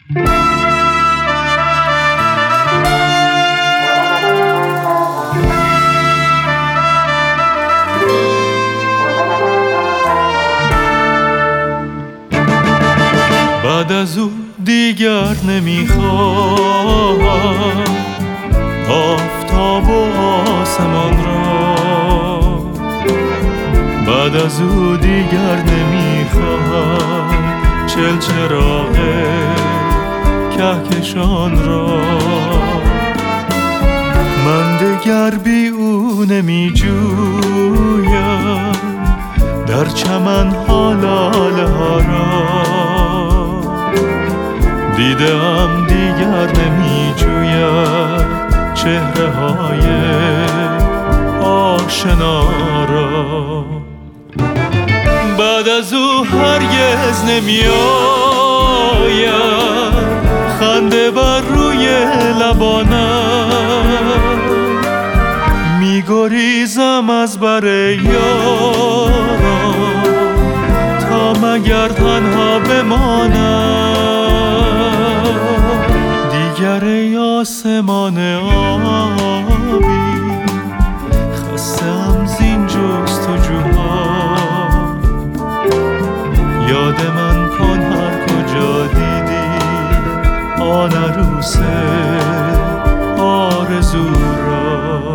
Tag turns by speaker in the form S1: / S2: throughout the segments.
S1: بعد از او دیگر نمیخواهم آفتاب و آسمان را، بعد از او دیگر نمیخواهم چراغ کهکشان را. من دگر بی او نمیجویم در چمن ها لاله ها را، دیدم دیگر نمیجویم چهره های آشنا را. بعد از او هرگز نمیآید خنده بر روی لبانم، میگریزم از بر یارم تا مگر تنها بمانم. دیگر ای آسمان آبی خستم زین جستجوها، یاد من کن هر کجا دیدی آن عروس آرزو را.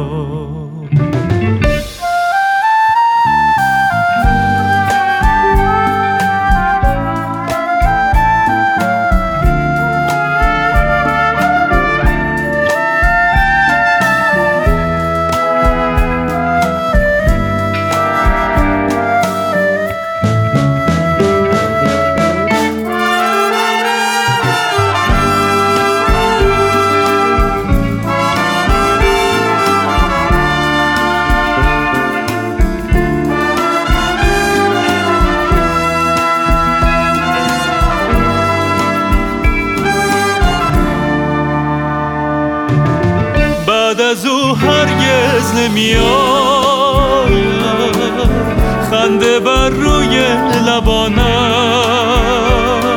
S1: بعد از او هرگز نمیآید خنده بر روی لبانم،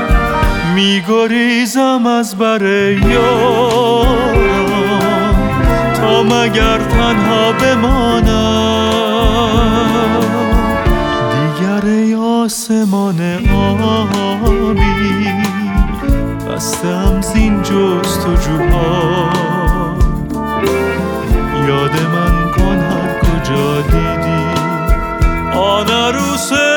S1: میگریزم از بر یارم تا مگر تنها بمانم. دیگر ای آسمان آبی بستم زین جستجوها، یاد من کن هر کجا دیدی آن عروس